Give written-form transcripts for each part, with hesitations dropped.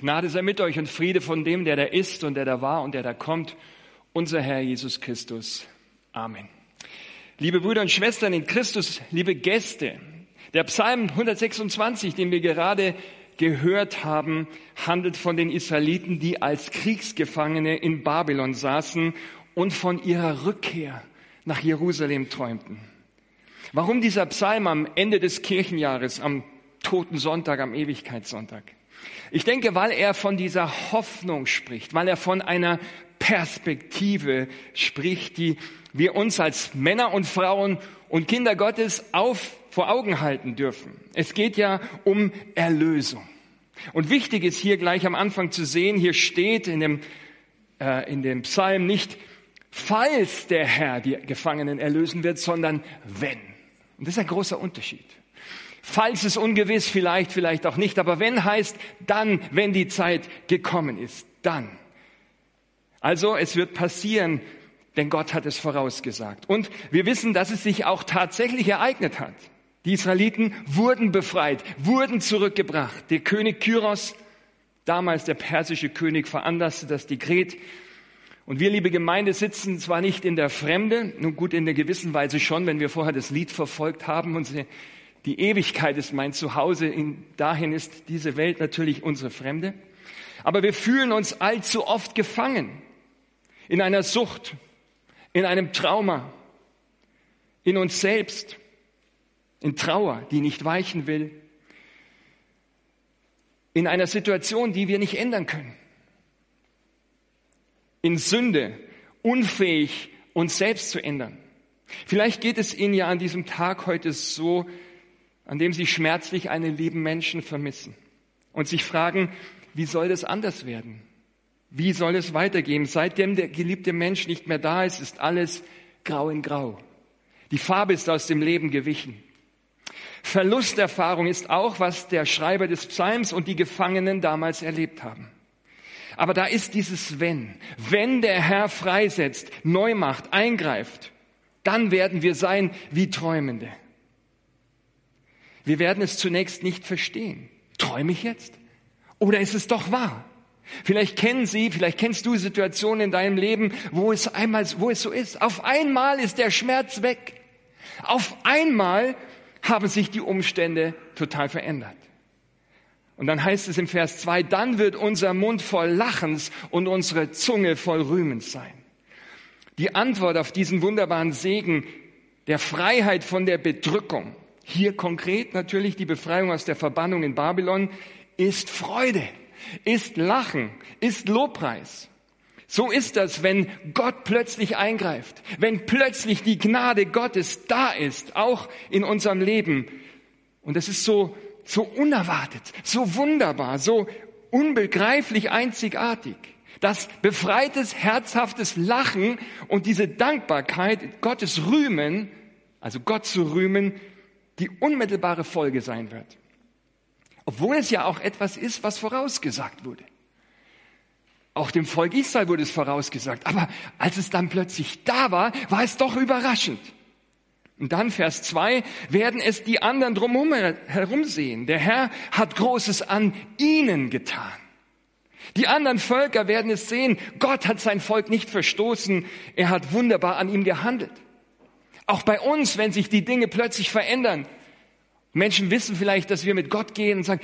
Gnade sei mit euch und Friede von dem, der da ist und der da war und der da kommt, unser Herr Jesus Christus. Amen. Liebe Brüder und Schwestern in Christus, liebe Gäste, der Psalm 126, den wir gerade gehört haben, handelt von den Israeliten, die als Kriegsgefangene in Babylon saßen und von ihrer Rückkehr nach Jerusalem träumten. Warum dieser Psalm am Ende des Kirchenjahres, am Toten Sonntag, am Ewigkeitssonntag? Ich denke, weil er von dieser Hoffnung spricht, weil er von einer Perspektive spricht, die wir uns als Männer und Frauen und Kinder Gottes vor Augen halten dürfen. Es geht ja um Erlösung. Und wichtig ist hier gleich am Anfang zu sehen, hier steht in dem Psalm nicht, falls der Herr die Gefangenen erlösen wird, sondern wenn. Und das ist ein großer Unterschied. Falls ist ungewiss, vielleicht auch nicht, aber wenn heißt dann, wenn die Zeit gekommen ist, dann. Also es wird passieren, denn Gott hat es vorausgesagt. Und wir wissen, dass es sich auch tatsächlich ereignet hat. Die Israeliten wurden befreit, wurden zurückgebracht. Der König Kyros, damals der persische König, veranlasste das Dekret. Und wir, liebe Gemeinde, sitzen zwar nicht in der Fremde, nun gut, in der gewissen Weise schon, wenn wir vorher das Lied verfolgt haben. Die Ewigkeit ist mein Zuhause, dahin ist diese Welt natürlich unsere Fremde. Aber wir fühlen uns allzu oft gefangen in einer Sucht, in einem Trauma, in uns selbst, in Trauer, die nicht weichen will, in einer Situation, die wir nicht ändern können, in Sünde, unfähig, uns selbst zu ändern. Vielleicht geht es Ihnen ja an diesem Tag heute so, an dem Sie schmerzlich einen lieben Menschen vermissen und sich fragen, wie soll das anders werden? Wie soll es weitergehen? Seitdem der geliebte Mensch nicht mehr da ist, ist alles grau in grau. Die Farbe ist aus dem Leben gewichen. Verlusterfahrung ist auch, was der Schreiber des Psalms und die Gefangenen damals erlebt haben. Aber da ist dieses Wenn. Wenn der Herr freisetzt, neu macht, eingreift, dann werden wir sein wie Träumende. Wir werden es zunächst nicht verstehen. Träume ich jetzt? Oder ist es doch wahr? Vielleicht kennst du Situationen in deinem Leben, wo es so ist. Auf einmal ist der Schmerz weg. Auf einmal haben sich die Umstände total verändert. Und dann heißt es im Vers 2, dann wird unser Mund voll Lachens und unsere Zunge voll Rühmens sein. Die Antwort auf diesen wunderbaren Segen der Freiheit von der Bedrückung, hier konkret natürlich die Befreiung aus der Verbannung in Babylon, ist Freude, ist Lachen, ist Lobpreis. So ist das, wenn Gott plötzlich eingreift, wenn plötzlich die Gnade Gottes da ist, auch in unserem Leben. Und das ist so unerwartet, so wunderbar, so unbegreiflich einzigartig. Das befreites, herzhaftes Lachen und diese Dankbarkeit, Gottes Rühmen, also Gott zu rühmen, die unmittelbare Folge sein wird. Obwohl es ja auch etwas ist, was vorausgesagt wurde. Auch dem Volk Israel wurde es vorausgesagt. Aber als es dann plötzlich da war, war es doch überraschend. Und dann Vers 2, werden es die anderen drumherum sehen. Der Herr hat Großes an ihnen getan. Die anderen Völker werden es sehen. Gott hat sein Volk nicht verstoßen. Er hat wunderbar an ihm gehandelt. Auch bei uns, wenn sich die Dinge plötzlich verändern. Menschen wissen vielleicht, dass wir mit Gott gehen und sagen,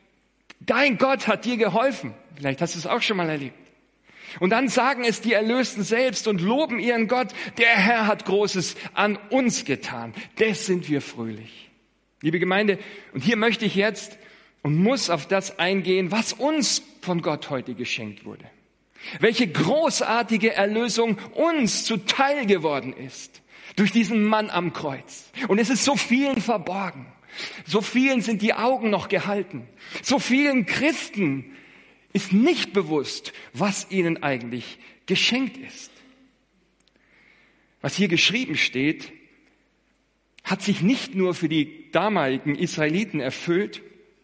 dein Gott hat dir geholfen. Vielleicht hast du es auch schon mal erlebt. Und dann sagen es die Erlösten selbst und loben ihren Gott. Der Herr hat Großes an uns getan. Des sind wir fröhlich. Liebe Gemeinde, und hier möchte ich jetzt und muss auf das eingehen, was uns von Gott heute geschenkt wurde. Welche großartige Erlösung uns zuteil geworden ist durch diesen Mann am Kreuz. Und es ist so vielen verborgen. So vielen sind die Augen noch gehalten. So vielen Christen ist nicht bewusst, was ihnen eigentlich geschenkt ist. Was hier geschrieben steht, hat sich nicht nur für die damaligen Israeliten erfüllt,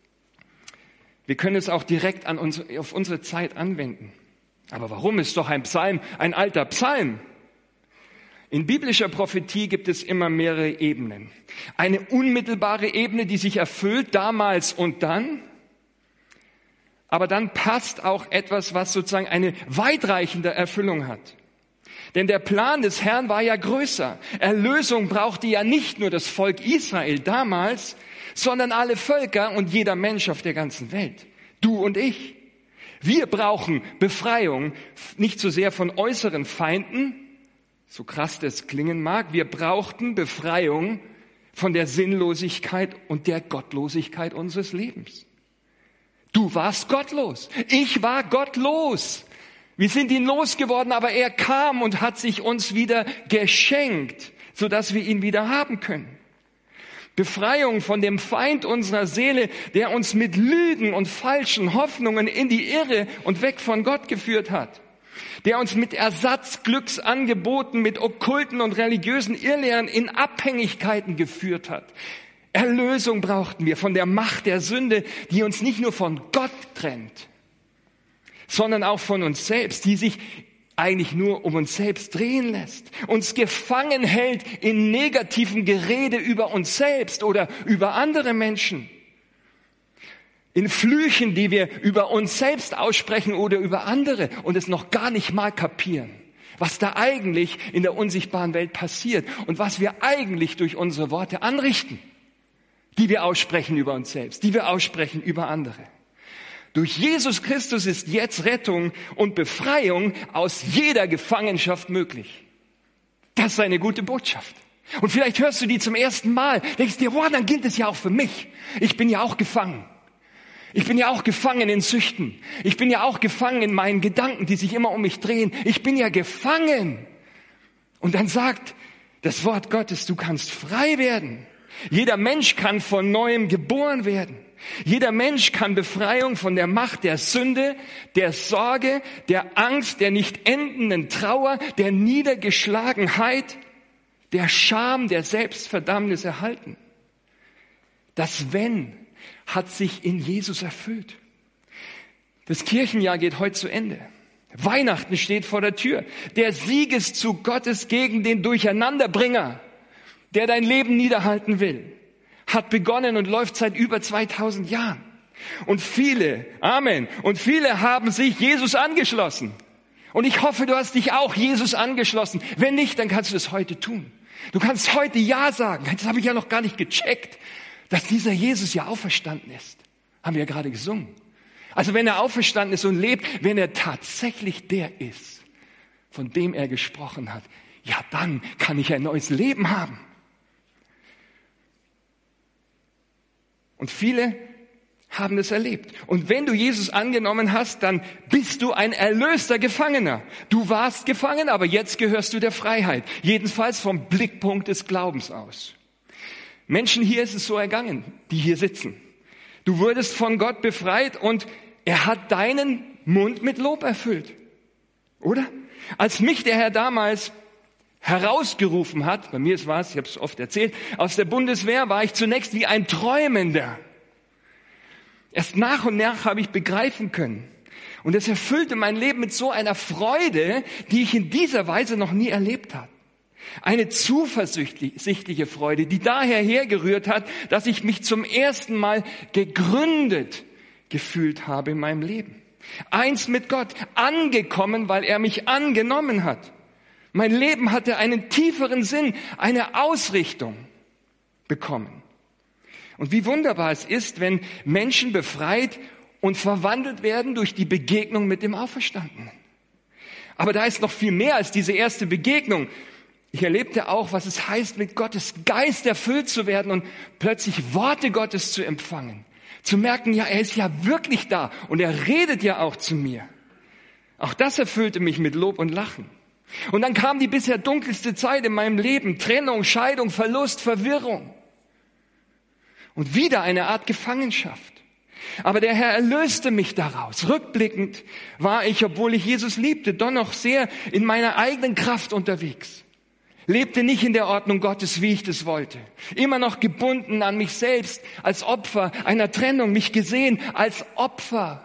wir können es auch direkt auf unsere Zeit anwenden. Aber warum? Ist doch ein Psalm, ein alter Psalm. In biblischer Prophetie gibt es immer mehrere Ebenen. Eine unmittelbare Ebene, die sich erfüllt damals und dann. Aber dann passt auch etwas, was sozusagen eine weitreichende Erfüllung hat. Denn der Plan des Herrn war ja größer. Erlösung brauchte ja nicht nur das Volk Israel damals, sondern alle Völker und jeder Mensch auf der ganzen Welt. Du und ich. Wir brauchen Befreiung, nicht so sehr von äußeren Feinden, so krass das klingen mag. Wir brauchten Befreiung von der Sinnlosigkeit und der Gottlosigkeit unseres Lebens. Du warst gottlos. Ich war gottlos. Wir sind ihn losgeworden, aber er kam und hat sich uns wieder geschenkt, sodass wir ihn wieder haben können. Befreiung von dem Feind unserer Seele, der uns mit Lügen und falschen Hoffnungen in die Irre und weg von Gott geführt hat. Der uns mit Ersatzglücksangeboten, mit okkulten und religiösen Irrlehren in Abhängigkeiten geführt hat. Erlösung brauchten wir von der Macht der Sünde, die uns nicht nur von Gott trennt, sondern auch von uns selbst, die sich eigentlich nur um uns selbst drehen lässt, uns gefangen hält in negativen Gerede über uns selbst oder über andere Menschen, in Flüchen, die wir über uns selbst aussprechen oder über andere und es noch gar nicht mal kapieren, was da eigentlich in der unsichtbaren Welt passiert und was wir eigentlich durch unsere Worte anrichten, die wir aussprechen über uns selbst, die wir aussprechen über andere. Durch Jesus Christus ist jetzt Rettung und Befreiung aus jeder Gefangenschaft möglich. Das ist eine gute Botschaft. Und vielleicht hörst du die zum ersten Mal, denkst dir, wow, dann gilt es ja auch für mich. Ich bin ja auch gefangen. Ich bin ja auch gefangen in Süchten. Ich bin ja auch gefangen in meinen Gedanken, die sich immer um mich drehen. Ich bin ja gefangen. Und dann sagt das Wort Gottes, du kannst frei werden. Jeder Mensch kann von Neuem geboren werden. Jeder Mensch kann Befreiung von der Macht der Sünde, der Sorge, der Angst, der nicht endenden Trauer, der Niedergeschlagenheit, der Scham, der Selbstverdammnis erhalten. Das Wenn hat sich in Jesus erfüllt. Das Kirchenjahr geht heute zu Ende. Weihnachten steht vor der Tür. Der Siegeszug Gottes gegen den Durcheinanderbringer, der dein Leben niederhalten will, hat begonnen und läuft seit über 2000 Jahren. Und viele haben sich Jesus angeschlossen. Und ich hoffe, du hast dich auch Jesus angeschlossen. Wenn nicht, dann kannst du das heute tun. Du kannst heute Ja sagen. Das habe ich ja noch gar nicht gecheckt, dass dieser Jesus ja auferstanden ist. Haben wir ja gerade gesungen. Also wenn er auferstanden ist und lebt, wenn er tatsächlich der ist, von dem er gesprochen hat, ja, dann kann ich ein neues Leben haben. Und viele haben das erlebt. Und wenn du Jesus angenommen hast, dann bist du ein erlöster Gefangener. Du warst gefangen, aber jetzt gehörst du der Freiheit. Jedenfalls vom Blickpunkt des Glaubens aus. Menschen, hier ist es so ergangen, die hier sitzen. Du wurdest von Gott befreit und er hat deinen Mund mit Lob erfüllt. Oder? Als mich der Herr damals herausgerufen hat, bei mir war es, ich habe es oft erzählt, aus der Bundeswehr war ich zunächst wie ein Träumender. Erst nach und nach habe ich begreifen können. Und es erfüllte mein Leben mit so einer Freude, die ich in dieser Weise noch nie erlebt habe. Eine zuversichtliche Freude, die daher hergerührt hat, dass ich mich zum ersten Mal gegründet gefühlt habe in meinem Leben. Eins mit Gott, angekommen, weil er mich angenommen hat. Mein Leben hatte einen tieferen Sinn, eine Ausrichtung bekommen. Und wie wunderbar es ist, wenn Menschen befreit und verwandelt werden durch die Begegnung mit dem Auferstandenen. Aber da ist noch viel mehr als diese erste Begegnung. Ich erlebte auch, was es heißt, mit Gottes Geist erfüllt zu werden und plötzlich Worte Gottes zu empfangen. Zu merken, ja, er ist ja wirklich da und er redet ja auch zu mir. Auch das erfüllte mich mit Lob und Lachen. Und dann kam die bisher dunkelste Zeit in meinem Leben. Trennung, Scheidung, Verlust, Verwirrung. Und wieder eine Art Gefangenschaft. Aber der Herr erlöste mich daraus. Rückblickend war ich, obwohl ich Jesus liebte, doch noch sehr in meiner eigenen Kraft unterwegs. Lebte nicht in der Ordnung Gottes, wie ich das wollte. Immer noch gebunden an mich selbst als Opfer einer Trennung, mich gesehen als Opfer.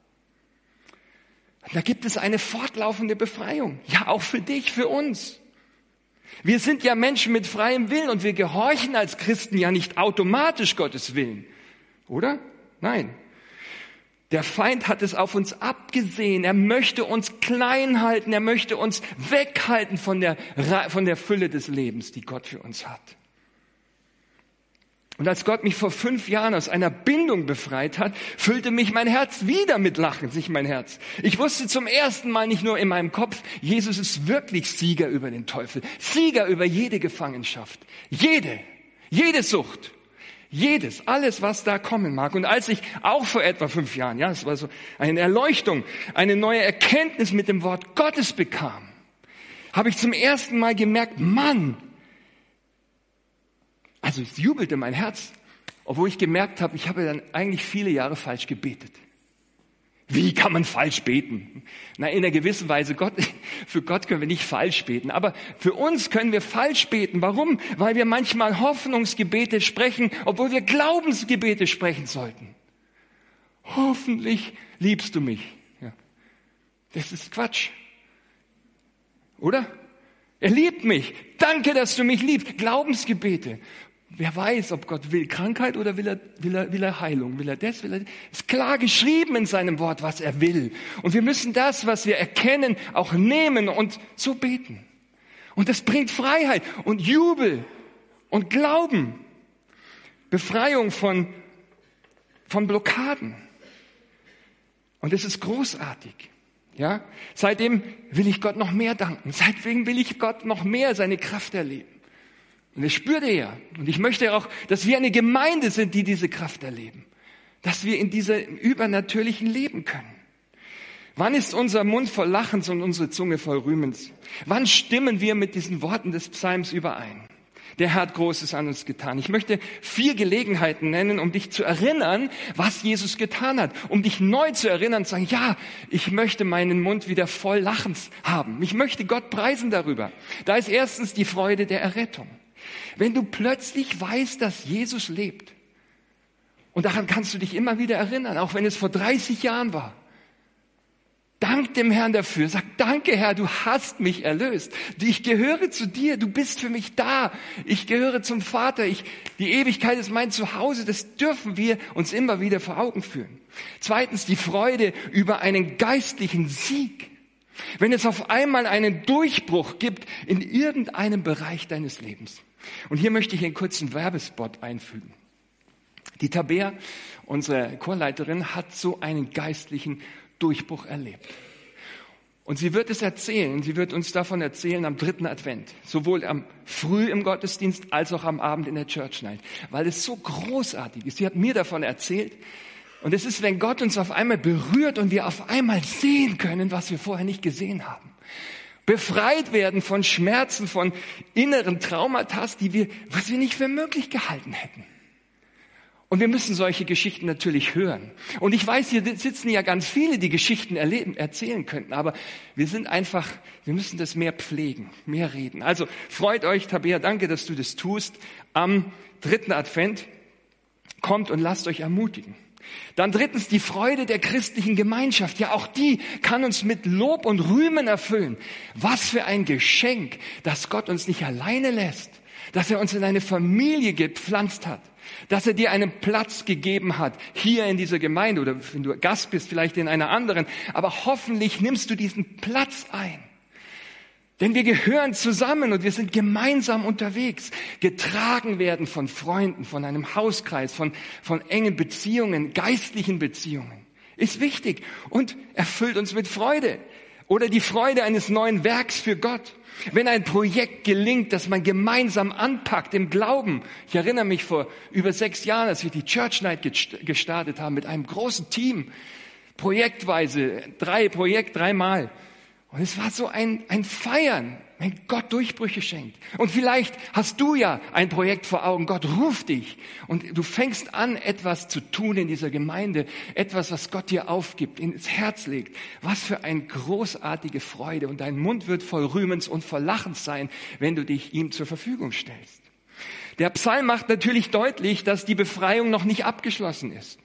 Da gibt es eine fortlaufende Befreiung. Ja, auch für dich, für uns. Wir sind ja Menschen mit freiem Willen und wir gehorchen als Christen ja nicht automatisch Gottes Willen. Oder? Nein. Der Feind hat es auf uns abgesehen. Er möchte uns klein halten. Er möchte uns weghalten von der Fülle des Lebens, die Gott für uns hat. Und als Gott mich vor 5 Jahren aus einer Bindung befreit hat, füllte mich mein Herz wieder mit Lachen, sich mein Herz. Ich wusste zum ersten Mal nicht nur in meinem Kopf, Jesus ist wirklich Sieger über den Teufel, Sieger über jede Gefangenschaft, jede Sucht, alles, was da kommen mag. Und als ich auch vor etwa 5 Jahren, es war so eine Erleuchtung, eine neue Erkenntnis mit dem Wort Gottes bekam, habe ich zum ersten Mal gemerkt, Mann, also es jubelte mein Herz, obwohl ich gemerkt habe, ich habe dann eigentlich viele Jahre falsch gebetet. Wie kann man falsch beten? Na, in einer gewissen Weise, für Gott können wir nicht falsch beten, aber für uns können wir falsch beten. Warum? Weil wir manchmal Hoffnungsgebete sprechen, obwohl wir Glaubensgebete sprechen sollten. Hoffentlich liebst du mich. Ja. Das ist Quatsch. Oder? Er liebt mich. Danke, dass du mich liebst. Glaubensgebete. Wer weiß, ob Gott will Krankheit oder will er Heilung? Will er das? Ist klar geschrieben in seinem Wort, was er will. Und wir müssen das, was wir erkennen, auch nehmen und so beten. Und das bringt Freiheit und Jubel und Glauben. Befreiung von Blockaden. Und es ist großartig. Ja? Seitdem will ich Gott noch mehr danken. Seitdem will ich Gott noch mehr seine Kraft erleben. Und das spürt er ja. Und ich möchte auch, dass wir eine Gemeinde sind, die diese Kraft erleben. Dass wir in diesem Übernatürlichen leben können. Wann ist unser Mund voll Lachens und unsere Zunge voll Rühmens? Wann stimmen wir mit diesen Worten des Psalms überein? Der Herr hat Großes an uns getan. Ich möchte 4 Gelegenheiten nennen, um dich zu erinnern, was Jesus getan hat. Um dich neu zu erinnern und zu sagen, ja, ich möchte meinen Mund wieder voll Lachens haben. Ich möchte Gott preisen darüber. Da ist erstens die Freude der Errettung. Wenn du plötzlich weißt, dass Jesus lebt, und daran kannst du dich immer wieder erinnern, auch wenn es vor 30 Jahren war. Dank dem Herrn dafür. Sag, danke Herr, du hast mich erlöst. Ich gehöre zu dir, du bist für mich da. Ich gehöre zum Vater. Die Ewigkeit ist mein Zuhause. Das dürfen wir uns immer wieder vor Augen führen. Zweitens, die Freude über einen geistlichen Sieg. Wenn es auf einmal einen Durchbruch gibt in irgendeinem Bereich deines Lebens. Und hier möchte ich einen kurzen Werbespot einfügen. Die Tabea, unsere Chorleiterin, hat so einen geistlichen Durchbruch erlebt. Und sie wird es erzählen, sie wird uns davon erzählen am 3. Advent, sowohl früh im Gottesdienst als auch am Abend in der Church Night, weil es so großartig ist. Sie hat mir davon erzählt. Und es ist, wenn Gott uns auf einmal berührt und wir auf einmal sehen können, was wir vorher nicht gesehen haben. Befreit werden von Schmerzen, von inneren Traumata, was wir nicht für möglich gehalten hätten. Und wir müssen solche Geschichten natürlich hören. Und ich weiß, hier sitzen ja ganz viele, die Geschichten erzählen könnten. Aber wir müssen das mehr pflegen, mehr reden. Also freut euch, Tabea, danke, dass du das tust. Am 3. Advent kommt und lasst euch ermutigen. Dann drittens die Freude der christlichen Gemeinschaft. Ja, auch die kann uns mit Lob und Rühmen erfüllen. Was für ein Geschenk, dass Gott uns nicht alleine lässt, dass er uns in eine Familie gepflanzt hat, dass er dir einen Platz gegeben hat, hier in dieser Gemeinde oder wenn du Gast bist, vielleicht in einer anderen. Aber hoffentlich nimmst du diesen Platz ein. Denn wir gehören zusammen und wir sind gemeinsam unterwegs, getragen werden von Freunden, von einem Hauskreis, von engen Beziehungen, geistlichen Beziehungen. Ist wichtig und erfüllt uns mit Freude. Oder die Freude eines neuen Werks für Gott. Wenn ein Projekt gelingt, das man gemeinsam anpackt im Glauben. Ich erinnere mich vor über 6 Jahren, als wir die Church Night gestartet haben mit einem großen Team. Projektweise, 3-mal. Und es war so ein Feiern, wenn Gott Durchbrüche schenkt. Und vielleicht hast du ja ein Projekt vor Augen. Gott ruft dich und du fängst an, etwas zu tun in dieser Gemeinde. Etwas, was Gott dir aufgibt, ins Herz legt. Was für eine großartige Freude. Und dein Mund wird voll Rühmens und voll Lachens sein, wenn du dich ihm zur Verfügung stellst. Der Psalm macht natürlich deutlich, dass die Befreiung noch nicht abgeschlossen ist.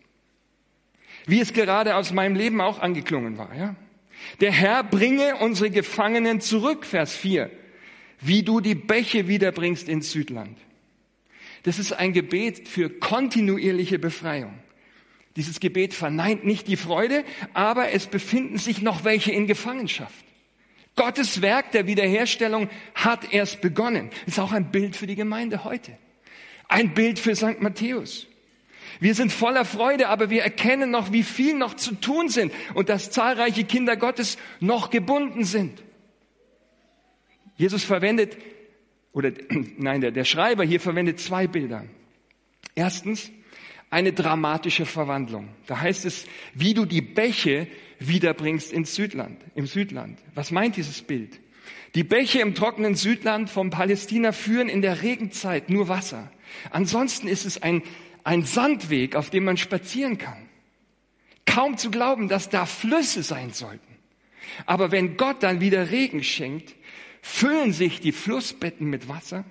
Wie es gerade aus meinem Leben auch angeklungen war, ja. Der Herr bringe unsere Gefangenen zurück, Vers 4, wie du die Bäche wiederbringst ins Südland. Das ist ein Gebet für kontinuierliche Befreiung. Dieses Gebet verneint nicht die Freude, aber es befinden sich noch welche in Gefangenschaft. Gottes Werk der Wiederherstellung hat erst begonnen. Ist auch ein Bild für die Gemeinde heute. Ein Bild für St. Matthäus. Wir sind voller Freude, aber wir erkennen noch, wie viel noch zu tun sind und dass zahlreiche Kinder Gottes noch gebunden sind. Jesus verwendet, der Schreiber hier verwendet 2 Bilder. Erstens, eine dramatische Verwandlung. Da heißt es, wie du die Bäche wiederbringst im Südland. Was meint dieses Bild? Die Bäche im trockenen Südland von Palästina führen in der Regenzeit nur Wasser. Ansonsten ist es ein Sandweg, auf dem man spazieren kann. Kaum zu glauben, dass da Flüsse sein sollten. Aber wenn Gott dann wieder Regen schenkt, füllen sich die Flussbetten mit Wasser.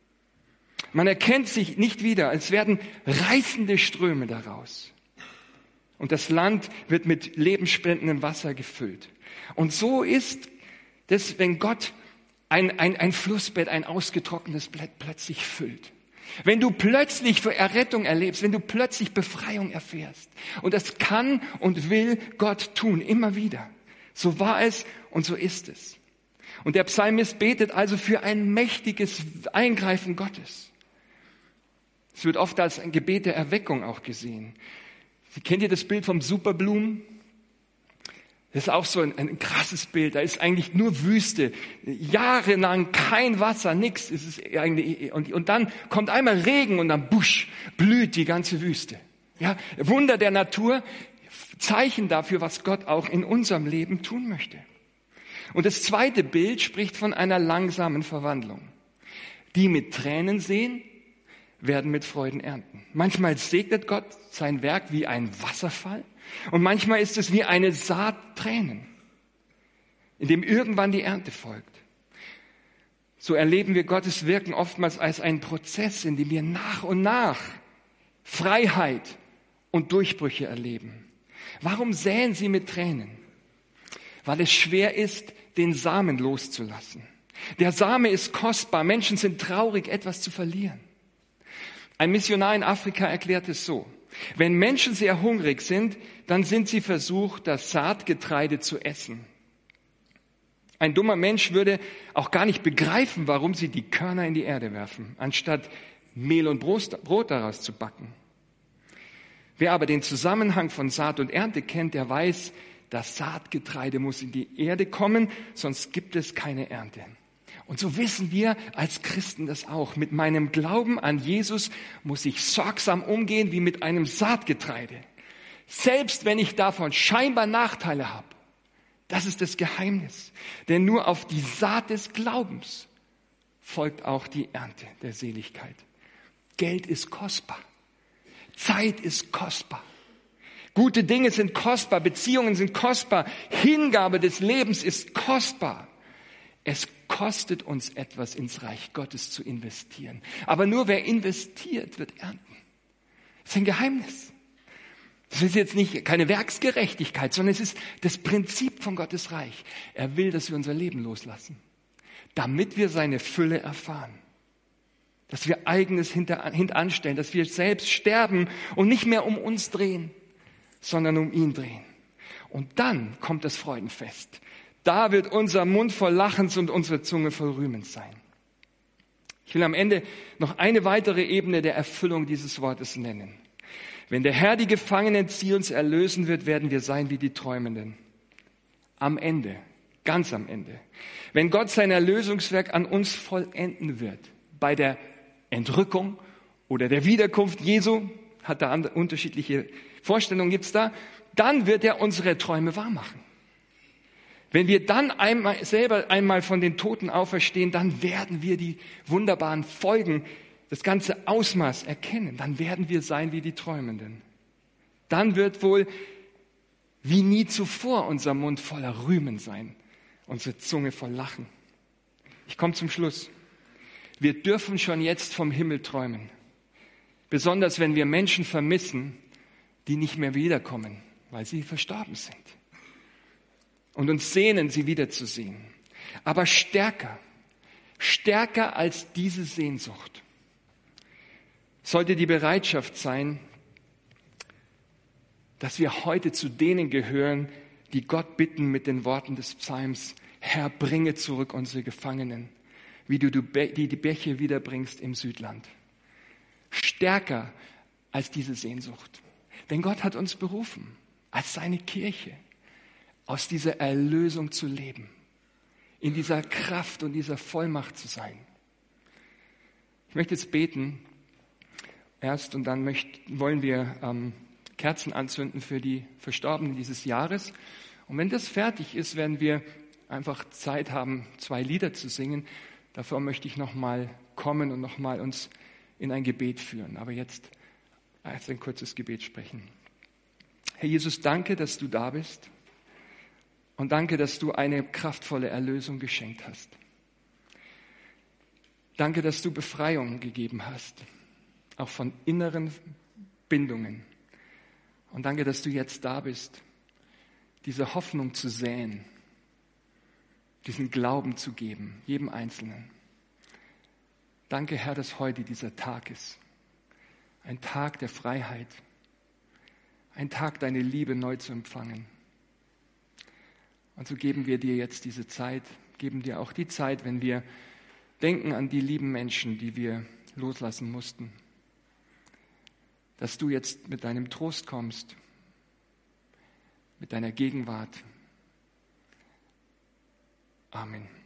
Man erkennt sich nicht wieder, es werden reißende Ströme daraus. Und das Land wird mit lebensspendendem Wasser gefüllt. Und so ist das, wenn Gott ein Flussbett, ein ausgetrocknetes Blatt plötzlich füllt. Wenn du plötzlich Errettung erlebst, wenn du plötzlich Befreiung erfährst. Und das kann und will Gott tun, immer wieder. So war es und so ist es. Und der Psalmist betet also für ein mächtiges Eingreifen Gottes. Es wird oft als ein Gebet der Erweckung auch gesehen. Kennt ihr das Bild vom Superblumen? Das ist auch so ein krasses Bild. Da ist eigentlich nur Wüste. Jahrelang kein Wasser, nichts. Und dann kommt einmal Regen und dann blüht die ganze Wüste. Ja, Wunder der Natur, Zeichen dafür, was Gott auch in unserem Leben tun möchte. Und das zweite Bild spricht von einer langsamen Verwandlung. Die mit Tränen sehen, werden mit Freuden ernten. Manchmal segnet Gott sein Werk wie ein Wasserfall und manchmal ist es wie eine Saat Tränen, in dem irgendwann die Ernte folgt. So erleben wir Gottes Wirken oftmals als einen Prozess, in dem wir nach und nach Freiheit und Durchbrüche erleben. Warum säen Sie mit Tränen? Weil es schwer ist, den Samen loszulassen. Der Same ist kostbar. Menschen sind traurig, etwas zu verlieren. Ein Missionar in Afrika erklärt es so: Wenn Menschen sehr hungrig sind, dann sind sie versucht, das Saatgetreide zu essen. Ein dummer Mensch würde auch gar nicht begreifen, warum sie die Körner in die Erde werfen, anstatt Mehl und Brot daraus zu backen. Wer aber den Zusammenhang von Saat und Ernte kennt, der weiß, das Saatgetreide muss in die Erde kommen, sonst gibt es keine Ernte. Und so wissen wir als Christen das auch. Mit meinem Glauben an Jesus muss ich sorgsam umgehen wie mit einem Saatgetreide. Selbst wenn ich davon scheinbar Nachteile habe. Das ist das Geheimnis. Denn nur auf die Saat des Glaubens folgt auch die Ernte der Seligkeit. Geld ist kostbar. Zeit ist kostbar. Gute Dinge sind kostbar. Beziehungen sind kostbar. Hingabe des Lebens ist kostbar. Es kostet uns etwas, ins Reich Gottes zu investieren. Aber nur wer investiert, wird ernten. Das ist ein Geheimnis. Das ist jetzt nicht keine Werksgerechtigkeit, sondern es ist das Prinzip von Gottes Reich. Er will, dass wir unser Leben loslassen, damit wir seine Fülle erfahren. Dass wir Eigenes hintanstellen, dass wir selbst sterben und nicht mehr um uns drehen, sondern um ihn drehen. Und dann kommt das Freudenfest. Da wird unser Mund voll Lachens und unsere Zunge voll Rühmens sein. Ich will am Ende noch eine weitere Ebene der Erfüllung dieses Wortes nennen. Wenn der Herr die Gefangenen Zions erlösen wird, werden wir sein wie die Träumenden. Am Ende, ganz am Ende. Wenn Gott sein Erlösungswerk an uns vollenden wird, bei der Entrückung oder der Wiederkunft Jesu, hat da unterschiedliche Vorstellungen, gibt's da, dann wird er unsere Träume wahrmachen. Wenn wir dann einmal von den Toten auferstehen, dann werden wir die wunderbaren Folgen, das ganze Ausmaß erkennen. Dann werden wir sein wie die Träumenden. Dann wird wohl wie nie zuvor unser Mund voller Rühmen sein, unsere Zunge voll Lachen. Ich komme zum Schluss. Wir dürfen schon jetzt vom Himmel träumen. Besonders wenn wir Menschen vermissen, die nicht mehr wiederkommen, weil sie verstorben sind. Und uns sehnen, sie wiederzusehen. Aber stärker als diese Sehnsucht sollte die Bereitschaft sein, dass wir heute zu denen gehören, die Gott bitten mit den Worten des Psalms: Herr, bringe zurück unsere Gefangenen, wie du die Bäche wiederbringst im Südland. Stärker als diese Sehnsucht. Denn Gott hat uns berufen, als seine Kirche, aus dieser Erlösung zu leben, in dieser Kraft und dieser Vollmacht zu sein. Ich möchte jetzt beten erst und dann wollen wir Kerzen anzünden für die Verstorbenen dieses Jahres. Und wenn das fertig ist, werden wir einfach Zeit haben, 2 Lieder zu singen. Davor möchte ich nochmal kommen und nochmal uns in ein Gebet führen. Aber jetzt erst ein kurzes Gebet sprechen. Herr Jesus, danke, dass du da bist. Und danke, dass du eine kraftvolle Erlösung geschenkt hast. Danke, dass du Befreiung gegeben hast, auch von inneren Bindungen. Und danke, dass du jetzt da bist, diese Hoffnung zu säen, diesen Glauben zu geben, jedem Einzelnen. Danke, Herr, dass heute dieser Tag ist. Ein Tag der Freiheit. Ein Tag, deine Liebe neu zu empfangen. Und so geben wir dir jetzt diese Zeit, geben dir auch die Zeit, wenn wir denken an die lieben Menschen, die wir loslassen mussten. Dass du jetzt mit deinem Trost kommst, mit deiner Gegenwart. Amen.